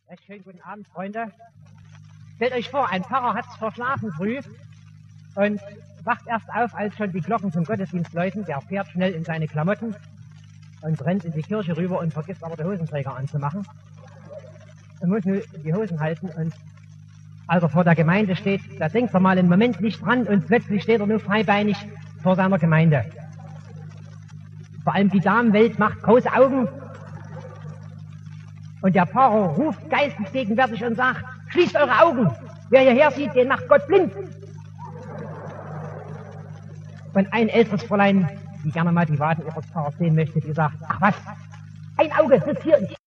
Recht schönen guten Abend, Freunde. Stellt euch vor, ein Pfarrer hat es verschlafen früh und wacht erst auf, als schon die Glocken zum Gottesdienst läuten. Der fährt schnell in seine Klamotten und rennt in die Kirche rüber und vergisst aber den Hosenträger anzumachen. Und muss nur die Hosen halten und als er vor der Gemeinde steht, da denkt er mal einen Moment nicht dran und plötzlich steht er nur freibeinig vor seiner Gemeinde. Vor allem die Damenwelt macht große Augen und der Pfarrer ruft geistlich gegenwärtig und sagt: Schließt eure Augen, wer hierher sieht, den macht Gott blind. Und ein älteres Fräulein, die gerne mal die Waden ihres Pfarrers sehen möchte, die sagt: Ach was, ein Auge sitzt hier nicht.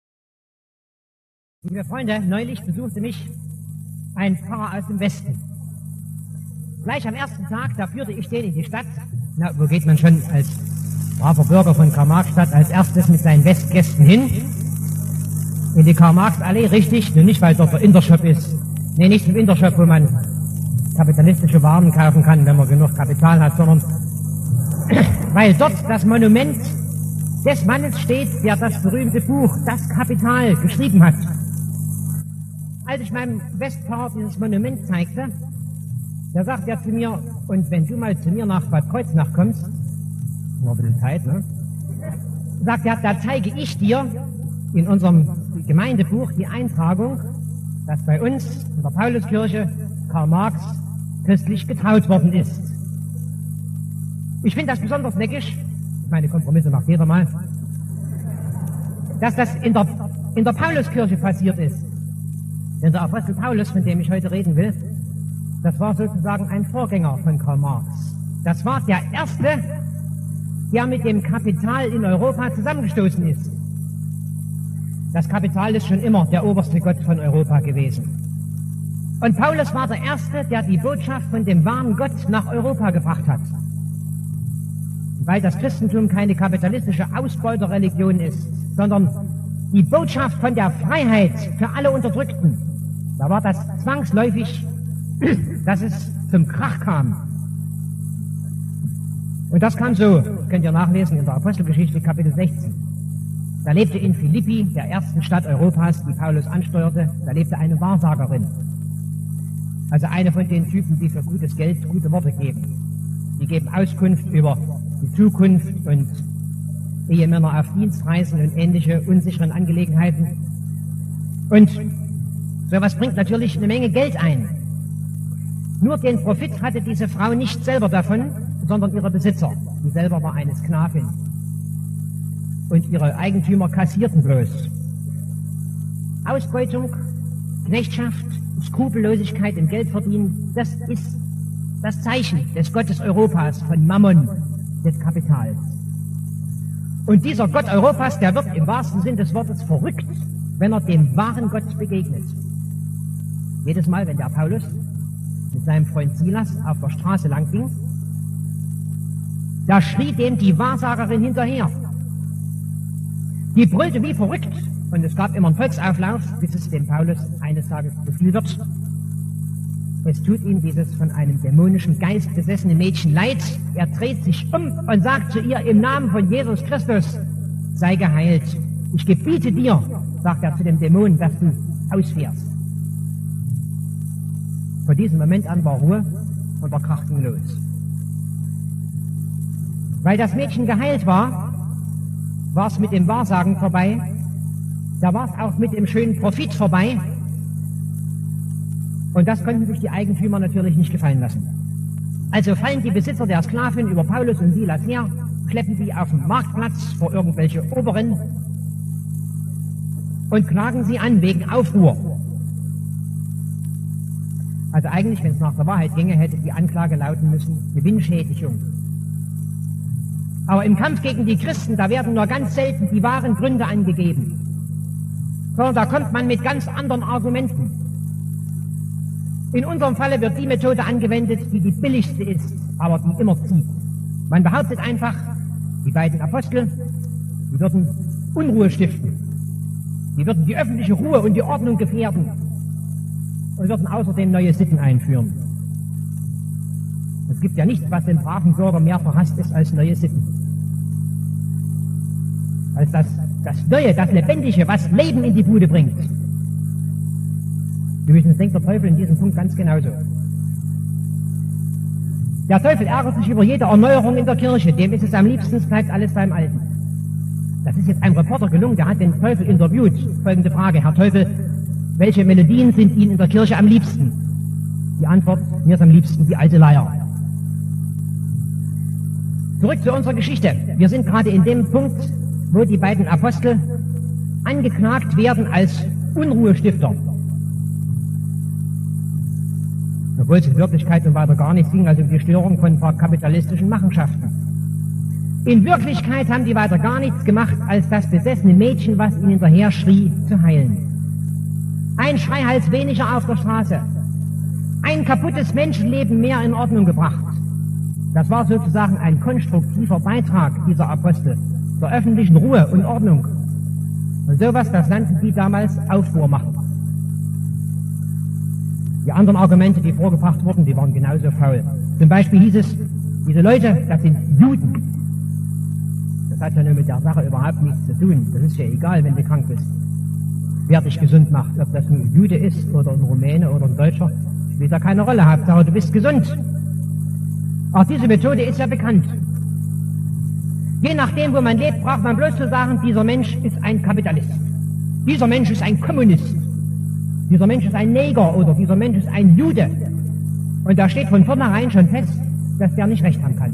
Liebe Freunde, neulich besuchte mich ein Pfarrer aus dem Westen. Gleich am ersten Tag, da führte ich den in die Stadt. Na, wo geht man schon als braver Bürger von Karl-Marx-Stadt als erstes mit seinen Westgästen hin? In die Karl-Marx-Allee, richtig, nur nicht, weil dort der Intershop ist. Nee, nicht im Intershop, wo man kapitalistische Waren kaufen kann, wenn man genug Kapital hat, sondern weil dort das Monument des Mannes steht, der das berühmte Buch Das Kapital geschrieben hat. Als ich meinem Westpfarrer dieses Monument zeigte, da sagt er zu mir: Und wenn du mal zu mir nach Bad Kreuznach kommst, nur ein bisschen Zeit, ne? Sagt er, da zeige ich dir in unserem Gemeindebuch die Eintragung, dass bei uns in der Pauluskirche Karl Marx christlich getraut worden ist. Ich finde das besonders neckisch, meine Kompromisse macht jeder mal, dass das in der Pauluskirche passiert ist. Denn der Apostel Paulus, von dem ich heute reden will, das war sozusagen ein Vorgänger von Karl Marx. Das war der Erste, der mit dem Kapital in Europa zusammengestoßen ist. Das Kapital ist schon immer der oberste Gott von Europa gewesen. Und Paulus war der Erste, der die Botschaft von dem wahren Gott nach Europa gebracht hat. Weil das Christentum keine kapitalistische Ausbeuterreligion ist, sondern die Botschaft von der Freiheit für alle Unterdrückten, da war das zwangsläufig, dass es zum Krach kam. Und das kam so, könnt ihr nachlesen in der Apostelgeschichte Kapitel 16. Da lebte in Philippi, der ersten Stadt Europas, die Paulus ansteuerte, da lebte eine Wahrsagerin. Also eine von den Typen, die für gutes Geld gute Worte geben. Die geben Auskunft über die Zukunft und Ehemänner auf Dienstreisen und ähnliche unsicheren Angelegenheiten. Und sowas bringt natürlich eine Menge Geld ein. Nur den Profit hatte diese Frau nicht selber davon, sondern ihre Besitzer. Die selber war eine Sklavin. Und ihre Eigentümer kassierten bloß. Ausbeutung, Knechtschaft, Skrupellosigkeit im Geldverdienen, das ist das Zeichen des Gottes Europas, von Mammon, des Kapitals. Und dieser Gott Europas, der wird im wahrsten Sinn des Wortes verrückt, wenn er dem wahren Gott begegnet. Jedes Mal, wenn der Paulus mit seinem Freund Silas auf der Straße lang ging, da schrie dem die Wahrsagerin hinterher. Die brüllte wie verrückt und es gab immer einen Volksauflauf, bis es dem Paulus eines Tages zu viel wird. Es tut ihm dieses von einem dämonischen Geist besessene Mädchen leid. Er dreht sich um und sagt zu ihr: Im Namen von Jesus Christus, sei geheilt. Ich gebiete dir, sagt er zu dem Dämon, dass du ausfährst. Von diesem Moment an war Ruhe und der Krach ging los. Weil das Mädchen geheilt war es mit dem Wahrsagen vorbei, da war es auch mit dem schönen Profit vorbei. Und das konnten sich die Eigentümer natürlich nicht gefallen lassen. Also fallen die Besitzer der Sklavin über Paulus und Silas her, schleppen die auf den Marktplatz vor irgendwelche Oberen und klagen sie an wegen Aufruhr. Also eigentlich, wenn es nach der Wahrheit ginge, hätte die Anklage lauten müssen: Gewinnschädigung. Aber im Kampf gegen die Christen, da werden nur ganz selten die wahren Gründe angegeben. Sondern da kommt man mit ganz anderen Argumenten. In unserem Falle wird die Methode angewendet, die die billigste ist, aber die immer zieht. Man behauptet einfach, die beiden Apostel, die würden Unruhe stiften. Die würden die öffentliche Ruhe und die Ordnung gefährden und würden außerdem neue Sitten einführen. Es gibt ja nichts, was den braven Bürger mehr verhasst ist als neue Sitten. Als das Neue, das Lebendige, was Leben in die Bude bringt. Übrigens denkt der Teufel in diesem Punkt ganz genauso. Der Teufel ärgert sich über jede Erneuerung in der Kirche, dem ist es am liebsten, es bleibt alles beim Alten. Das ist jetzt einem Reporter gelungen, der hat den Teufel interviewt. Folgende Frage: Herr Teufel, welche Melodien sind Ihnen in der Kirche am liebsten? Die Antwort: Mir ist am liebsten die alte Leier. Zurück zu unserer Geschichte. Wir sind gerade in dem Punkt, wo die beiden Apostel angeklagt werden als Unruhestifter. Obwohl es in Wirklichkeit um weiter gar nichts ging, also um die Störung von ein paar kapitalistischen Machenschaften. In Wirklichkeit haben die weiter gar nichts gemacht, als das besessene Mädchen, was ihnen hinterher schrie, zu heilen. Ein Schreihals weniger auf der Straße. Ein kaputtes Menschenleben mehr in Ordnung gebracht. Das war sozusagen ein konstruktiver Beitrag dieser Apostel zur öffentlichen Ruhe und Ordnung. Und sowas, das nannten die damals Aufruhr machen. Die anderen Argumente, die vorgebracht wurden, die waren genauso faul. Zum Beispiel hieß es, diese Leute, das sind Juden. Das hat ja nur mit der Sache überhaupt nichts zu tun. Das ist ja egal, wenn du krank bist, wer dich gesund macht. Ob das nun ein Jude ist oder ein Rumäne oder ein Deutscher, spielt da keine Rolle. Hauptsache, du bist gesund. Auch diese Methode ist ja bekannt. Je nachdem, wo man lebt, braucht man bloß zu sagen, dieser Mensch ist ein Kapitalist. Dieser Mensch ist ein Kommunist. Dieser Mensch ist ein Neger oder dieser Mensch ist ein Jude. Und da steht von vornherein schon fest, dass der nicht recht haben kann.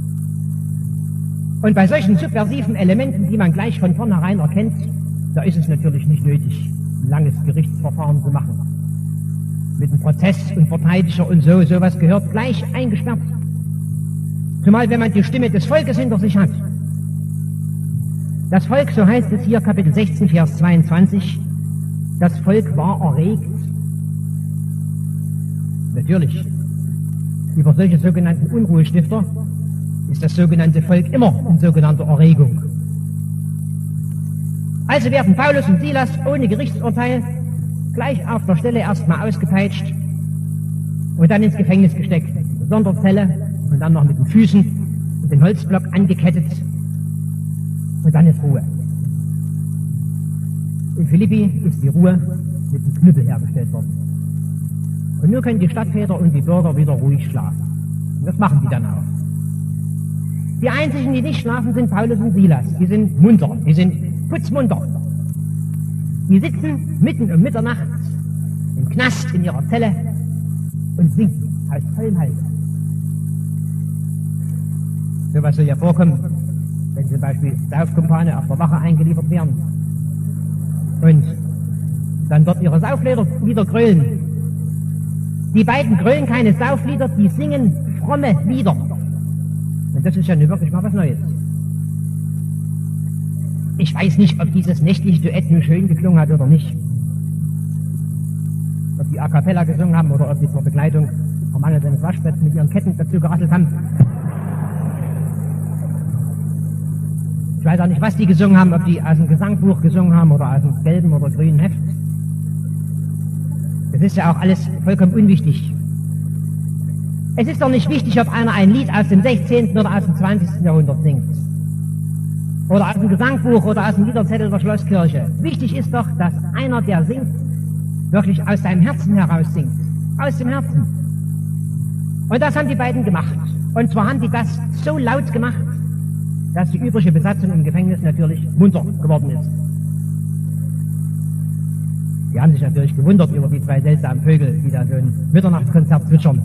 Und bei solchen subversiven Elementen, die man gleich von vornherein erkennt, da ist es natürlich nicht nötig, ein langes Gerichtsverfahren zu machen. Mit einem Prozess und Verteidiger und so, sowas gehört gleich eingesperrt. Zumal wenn man die Stimme des Volkes hinter sich hat. Das Volk, so heißt es hier, Kapitel 16, Vers 22, das Volk war erregt. Natürlich, über solche sogenannten Unruhestifter ist das sogenannte Volk immer in sogenannter Erregung. Also werden Paulus und Silas ohne Gerichtsurteil gleich auf der Stelle erstmal ausgepeitscht und dann ins Gefängnis gesteckt, in der Sonderzelle und dann noch mit den Füßen und den Holzblock angekettet und dann ist Ruhe. In Philippi ist die Ruhe mit dem Knüppel hergestellt worden. Und nur können die Stadtväter und die Bürger wieder ruhig schlafen. Und das machen die dann auch. Die einzigen, die nicht schlafen, sind Paulus und Silas. Die sind munter, die sind putzmunter. Die sitzen mitten um Mitternacht im Knast in ihrer Zelle und singen aus vollem Hals. So was soll ja vorkommen, wenn zum Beispiel Saufkumpane auf der Wache eingeliefert werden und dann dort ihre Sauflieder grölen. Die beiden grölen keine Sauflieder, die singen fromme Lieder. Und das ist ja nun wirklich mal was Neues. Ich weiß nicht, ob dieses nächtliche Duett nun schön geklungen hat oder nicht. Ob die a cappella gesungen haben oder ob die zur Begleitung vermangelt eines Waschbretts mit ihren Ketten dazu gerasselt haben. Ich weiß auch nicht, was die gesungen haben, ob die aus dem Gesangbuch gesungen haben oder aus dem gelben oder grünen Heft. Das ist ja auch alles vollkommen unwichtig. Es ist doch nicht wichtig, ob einer ein Lied aus dem 16. oder aus dem 20. Jahrhundert singt. Oder aus dem Gesangbuch oder aus dem Liederzettel der Schlosskirche. Wichtig ist doch, dass einer, der singt, wirklich aus seinem Herzen heraus singt. Aus dem Herzen. Und das haben die beiden gemacht. Und zwar haben die das so laut gemacht, dass die übrige Besatzung im Gefängnis natürlich munter geworden ist. Die haben sich natürlich gewundert über die zwei seltsamen Vögel, die da so ein Mitternachtskonzert zwitschern.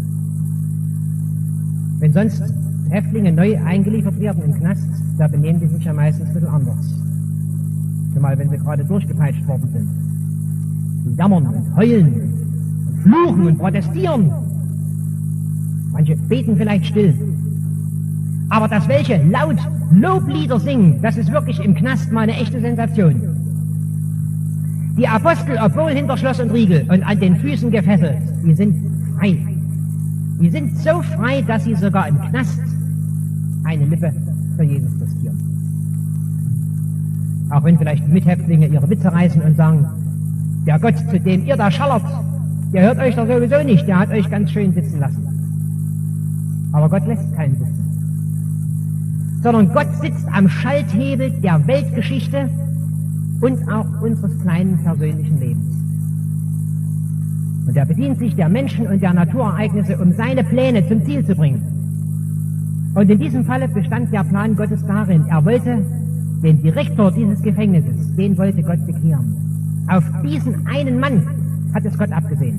Wenn sonst Häftlinge neu eingeliefert werden im Knast, da benehmen die sich ja meistens ein bisschen anders. Zumal wenn sie gerade durchgepeitscht worden sind. Die jammern und heulen und fluchen und protestieren. Manche beten vielleicht still. Aber dass welche laut Loblieder singen, das ist wirklich im Knast mal eine echte Sensation. Die Apostel, obwohl hinter Schloss und Riegel und an den Füßen gefesselt, die sind frei. Die sind so frei, dass sie sogar im Knast eine Lippe für Jesus riskieren. Auch wenn vielleicht Mithäftlinge ihre Witze reißen und sagen, der Gott, zu dem ihr da schallert, der hört euch doch sowieso nicht, der hat euch ganz schön sitzen lassen. Aber Gott lässt keinen sitzen. Sondern Gott sitzt am Schalthebel der Weltgeschichte und auch unseres kleinen persönlichen Lebens. Und er bedient sich der Menschen und der Naturereignisse, um seine Pläne zum Ziel zu bringen. Und in diesem Falle bestand der Plan Gottes darin, er wollte den Direktor dieses Gefängnisses, den wollte Gott bekehren. Auf diesen einen Mann hat es Gott abgesehen.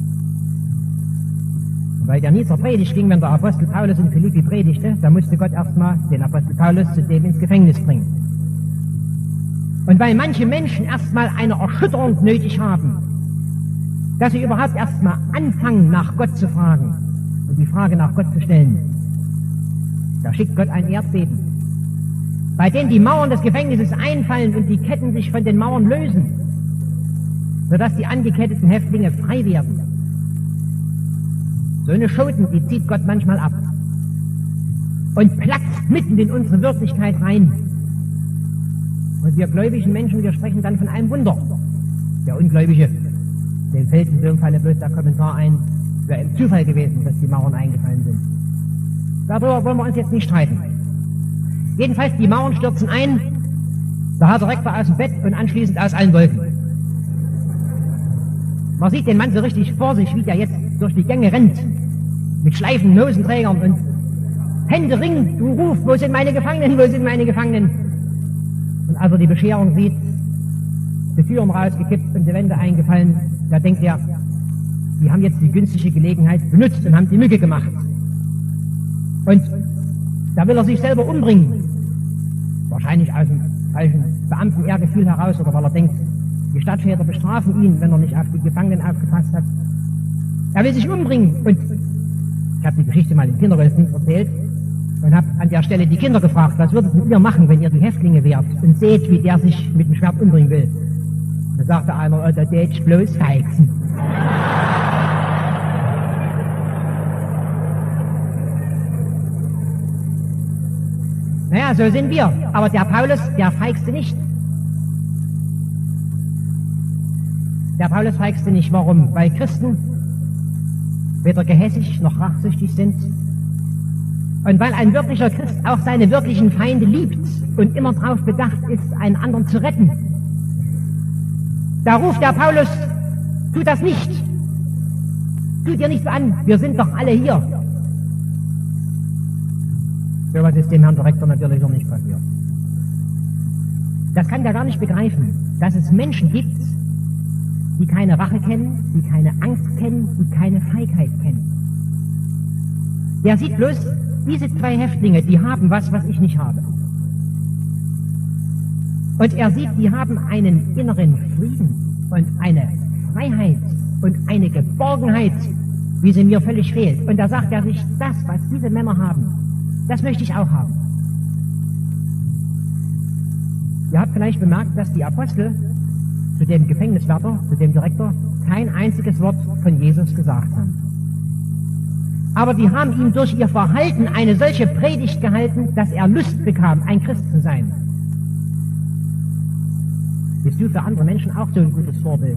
Und weil der nie zur Predigt ging, wenn der Apostel Paulus in Philippi predigte, da musste Gott erstmal den Apostel Paulus zu dem ins Gefängnis bringen. Und weil manche Menschen erstmal eine Erschütterung nötig haben, dass sie überhaupt erstmal anfangen, nach Gott zu fragen und die Frage nach Gott zu stellen, da schickt Gott ein Erdbeben, bei dem die Mauern des Gefängnisses einfallen und die Ketten sich von den Mauern lösen, sodass die angeketteten Häftlinge frei werden. So eine Schoten, die zieht Gott manchmal ab und platzt mitten in unsere Wirklichkeit rein. Und wir gläubigen Menschen, wir sprechen dann von einem Wunder. Der Ungläubige, dem fällt in so einem Falle bloß der Kommentar ein, wäre im Zufall gewesen, dass die Mauern eingefallen sind. Darüber wollen wir uns jetzt nicht streiten. Jedenfalls, die Mauern stürzen ein, der Herr Direktor aus dem Bett und anschließend aus allen Wolken. Man sieht den Mann so richtig vor sich, wie der jetzt durch die Gänge rennt, mit schleifenden Hosenträgern und händeringend, du rufst, wo sind meine Gefangenen, wo sind meine Gefangenen? Und als er die Bescherung sieht, die Türen rausgekippt und die Wände eingefallen, da denkt er, die haben jetzt die günstige Gelegenheit benutzt und haben die Mücke gemacht. Und da will er sich selber umbringen. Wahrscheinlich aus dem falschen Beamten-Ehrgefühl heraus oder weil er denkt, die Stadtväter bestrafen ihn, wenn er nicht auf die Gefangenen aufgepasst hat. Er will sich umbringen. Und ich habe die Geschichte mal im Kindergottesdienst erzählt und habe an der Stelle die Kinder gefragt, was würdet ihr machen, wenn ihr die Häftlinge wärt und seht, wie der sich mit dem Schwert umbringen will. Da sagte einer, oh, der tätsch bloß feixen. Naja, so sind wir. Aber der Paulus, der feixte nicht. Der Paulus feixte nicht. Warum? Weil Christen weder gehässig noch rachsüchtig sind. Und weil ein wirklicher Christ auch seine wirklichen Feinde liebt und immer darauf bedacht ist, einen anderen zu retten. Da ruft der Paulus, tu das nicht. Tu dir nicht so an, wir sind doch alle hier. So was ist dem Herrn Direktor natürlich noch nicht passiert. Das kann der gar nicht begreifen, dass es Menschen gibt, die keine Rache kennen, die keine Angst kennen, die keine Feigheit kennen. Der sieht bloß, diese zwei Häftlinge, die haben was ich nicht habe. Und er sieht, die haben einen inneren Frieden und eine Freiheit und eine Geborgenheit, wie sie mir völlig fehlt. Und da sagt er sich, das, was diese Männer haben, das möchte ich auch haben. Ihr habt vielleicht bemerkt, dass die Apostel zu dem Gefängniswärter, zu dem Direktor, kein einziges Wort von Jesus gesagt haben. Aber die haben ihm durch ihr Verhalten eine solche Predigt gehalten, dass er Lust bekam, ein Christ zu sein. Bist du für andere Menschen auch so ein gutes Vorbild?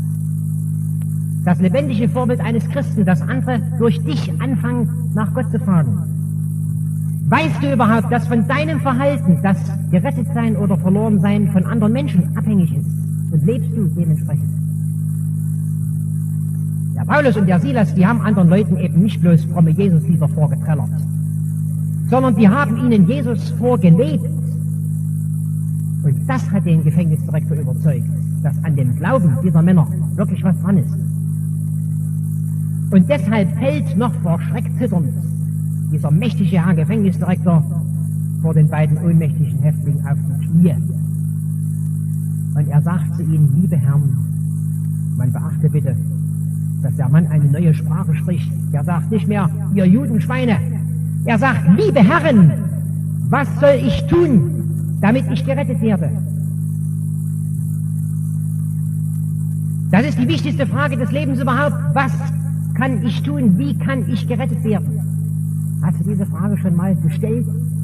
Das lebendige Vorbild eines Christen, dass andere durch dich anfangen, nach Gott zu fragen. Weißt du überhaupt, dass von deinem Verhalten das Gerettetsein oder Verlorensein von anderen Menschen abhängig ist? Und lebst du dementsprechend? Der Paulus und der Silas, die haben anderen Leuten eben nicht bloß fromme Jesuslieder vorgetrellert, sondern die haben ihnen Jesus vorgelebt. Und das hat den Gefängnisdirektor überzeugt, dass an dem Glauben dieser Männer wirklich was dran ist. Und deshalb fällt noch vor Schreck zitternd dieser mächtige Herr Gefängnisdirektor vor den beiden ohnmächtigen Häftlingen auf die Knie. Und er sagt zu ihnen, liebe Herren, man beachte bitte, dass der Mann eine neue Sprache spricht. Er sagt nicht mehr, ihr Judenschweine. Er sagt, liebe Herren, was soll ich tun, damit ich gerettet werde? Das ist die wichtigste Frage des Lebens überhaupt. Was kann ich tun? Wie kann ich gerettet werden? Hast du diese Frage schon mal gestellt?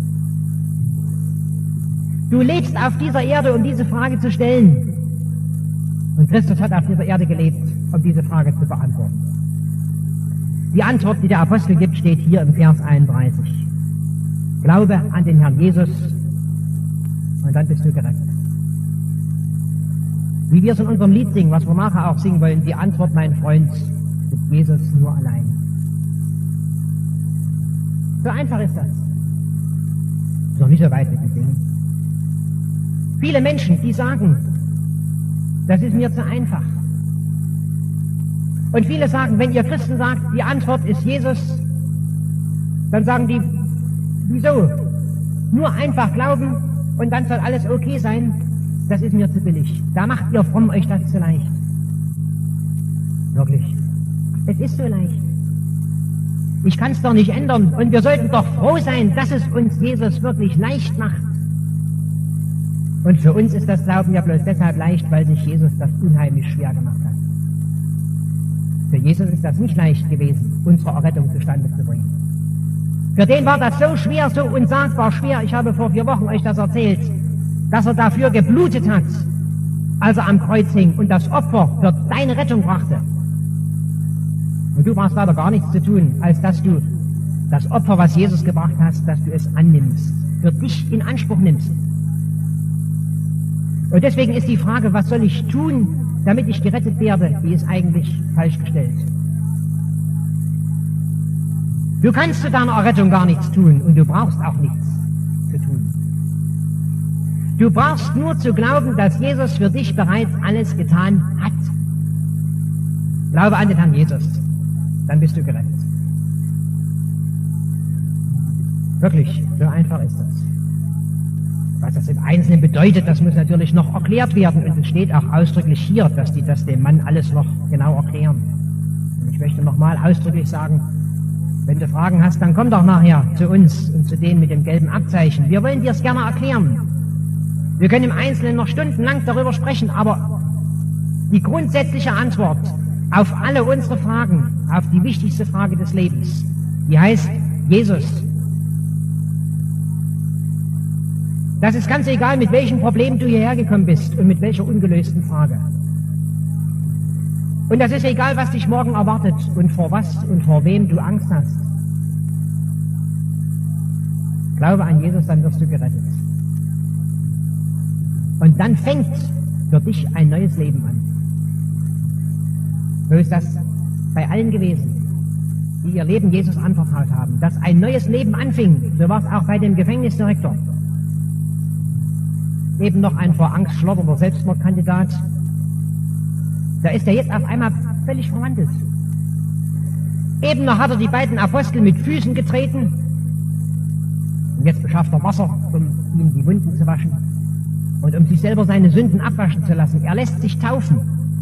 Du lebst auf dieser Erde, um diese Frage zu stellen. Und Christus hat auf dieser Erde gelebt, um diese Frage zu beantworten. Die Antwort, die der Apostel gibt, steht hier im Vers 31. Glaube an den Herrn Jesus und dann bist du gerettet. Wie wir es in unserem Lied singen, was wir nachher auch singen wollen, die Antwort, mein Freund, ist Jesus nur allein. So einfach ist das. Ist noch nicht so weit mit dem Ding. Viele Menschen, die sagen, das ist mir zu einfach. Und viele sagen, wenn ihr Christen sagt, die Antwort ist Jesus, dann sagen die, wieso? Nur einfach glauben und dann soll alles okay sein, das ist mir zu billig. Da macht ihr fromm euch das zu leicht. Wirklich. Es ist so leicht. Ich kann es doch nicht ändern und wir sollten doch froh sein, dass es uns Jesus wirklich leicht macht. Und für uns ist das Glauben ja bloß deshalb leicht, weil sich Jesus das unheimlich schwer gemacht hat. Für Jesus ist das nicht leicht gewesen, unsere Errettung zustande zu bringen. Für den war das so schwer, so unsagbar schwer. Ich habe vor 4 Wochen euch das erzählt, dass er dafür geblutet hat, als er am Kreuz hing und das Opfer für deine Rettung brachte. Und du brauchst leider gar nichts zu tun, als dass du das Opfer, was Jesus gebracht hast, dass du es annimmst, für dich in Anspruch nimmst. Und deswegen ist die Frage, was soll ich tun, damit ich gerettet werde, die ist eigentlich falsch gestellt. Du kannst zu deiner Errettung gar nichts tun und du brauchst auch nichts zu tun. Du brauchst nur zu glauben, dass Jesus für dich bereits alles getan hat. Glaube an den Herrn Jesus, dann bist du gerettet. Wirklich, so einfach ist das. Was das im Einzelnen bedeutet, das muss natürlich noch erklärt werden. Und es steht auch ausdrücklich hier, dass die das dem Mann alles noch genau erklären. Und ich möchte nochmal ausdrücklich sagen, wenn du Fragen hast, dann komm doch nachher zu uns und zu denen mit dem gelben Abzeichen. Wir wollen dir es gerne erklären. Wir können im Einzelnen noch stundenlang darüber sprechen, aber die grundsätzliche Antwort auf alle unsere Fragen, auf die wichtigste Frage des Lebens, die heißt Jesus. Das ist ganz egal, mit welchem Problem du hierher gekommen bist und mit welcher ungelösten Frage. Und das ist egal, was dich morgen erwartet und vor was und vor wem du Angst hast. Glaube an Jesus, dann wirst du gerettet. Und dann fängt für dich ein neues Leben an. So ist das bei allen gewesen, die ihr Leben Jesus anvertraut haben, dass ein neues Leben anfing. So war es auch bei dem Gefängnisdirektor. Eben noch ein vor Angst schlotternder Selbstmordkandidat. Da ist er jetzt auf einmal völlig verwandelt. Eben noch hat er die beiden Apostel mit Füßen getreten. Und jetzt beschafft er Wasser, um ihm die Wunden zu waschen. Und um sich selber seine Sünden abwaschen zu lassen. Er lässt sich taufen.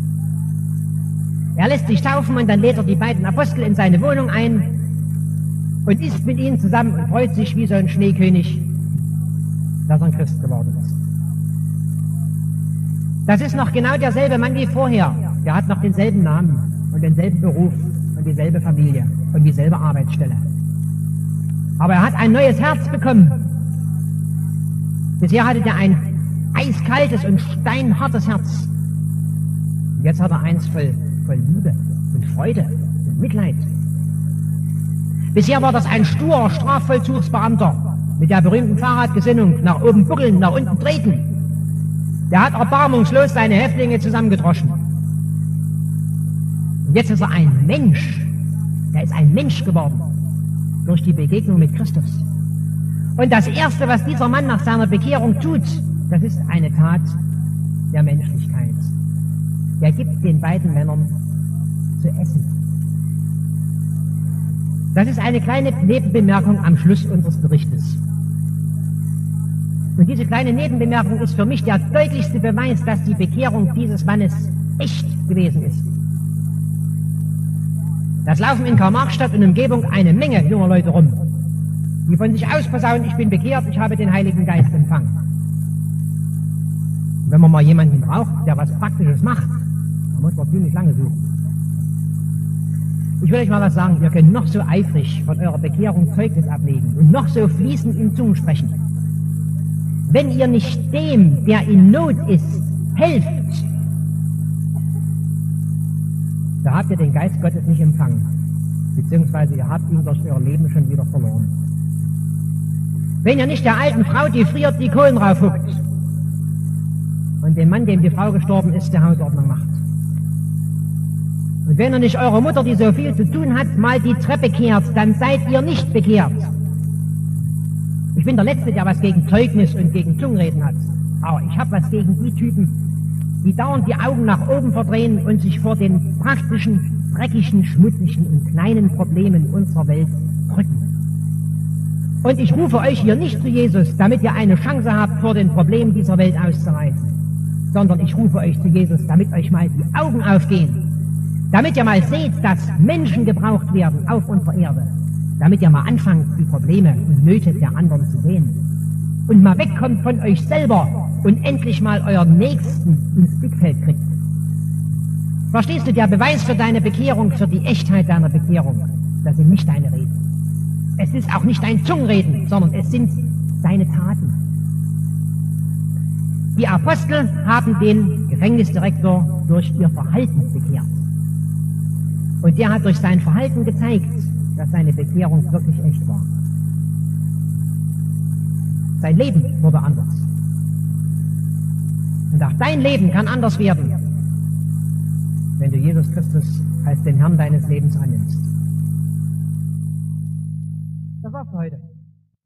Er lässt sich taufen und dann lädt er die beiden Apostel in seine Wohnung ein und isst mit ihnen zusammen und freut sich wie so ein Schneekönig, dass er ein Christ geworden ist. Das ist noch genau derselbe Mann wie vorher. Der hat noch denselben Namen und denselben Beruf und dieselbe Familie und dieselbe Arbeitsstelle. Aber er hat ein neues Herz bekommen. Bisher hatte er ein eiskaltes und steinhartes Herz. Und jetzt hat er eins voll Liebe und Freude und Mitleid. Bisher war das ein sturer Strafvollzugsbeamter mit der berühmten Fahrradgesinnung, nach oben buckeln, nach unten treten. Der hat erbarmungslos seine Häftlinge zusammengedroschen. Und jetzt ist er ein Mensch. Er ist ein Mensch geworden durch die Begegnung mit Christus. Und das Erste, was dieser Mann nach seiner Bekehrung tut, das ist eine Tat der Menschlichkeit. Er gibt den beiden Männern zu essen. Das ist eine kleine Nebenbemerkung am Schluss unseres Berichtes. Und diese kleine Nebenbemerkung ist für mich der deutlichste Beweis, dass die Bekehrung dieses Mannes echt gewesen ist. Das laufen in Karl-Marx-Stadt und Umgebung eine Menge junger Leute rum, die von sich aus posaunen, ich bin bekehrt, ich habe den Heiligen Geist empfangen. Und wenn man mal jemanden braucht, der was Praktisches macht, dann muss man ziemlich lange suchen. Ich will euch mal was sagen, ihr könnt noch so eifrig von eurer Bekehrung Zeugnis ablegen und noch so fließend in Zungen sprechen. Wenn ihr nicht dem, der in Not ist, helft, da habt ihr den Geist Gottes nicht empfangen, beziehungsweise ihr habt ihn durch euer Leben schon wieder verloren. Wenn ihr nicht der alten Frau, die friert, die Kohlen raufhuckt, und dem Mann, dem die Frau gestorben ist, der Hausordnung macht. Und wenn ihr nicht eure Mutter, die so viel zu tun hat, mal die Treppe kehrt, dann seid ihr nicht bekehrt. Ich bin der Letzte, der was gegen Zeugnis und gegen Zungenreden hat. Aber ich habe was gegen die Typen, die dauernd die Augen nach oben verdrehen und sich vor den praktischen, dreckigen, schmutzigen und kleinen Problemen unserer Welt drücken. Und ich rufe euch hier nicht zu Jesus, damit ihr eine Chance habt, vor den Problemen dieser Welt auszureißen, sondern ich rufe euch zu Jesus, damit euch mal die Augen aufgehen, damit ihr mal seht, dass Menschen gebraucht werden auf unserer Erde, damit ihr mal anfangt, die Probleme und Nöte der anderen zu sehen und mal wegkommt von euch selber und endlich mal euren Nächsten ins Blickfeld kriegt. Verstehst du, der Beweis für deine Bekehrung, für die Echtheit deiner Bekehrung, das sind nicht deine Reden. Es ist auch nicht dein Zungenreden, sondern es sind deine Taten. Die Apostel haben den Gefängnisdirektor durch ihr Verhalten bekehrt. Und der hat durch sein Verhalten gezeigt, dass seine Bekehrung wirklich echt war. Sein Leben wurde anders. Und auch dein Leben kann anders werden, wenn du Jesus Christus als den Herrn deines Lebens annimmst. Das war's für heute.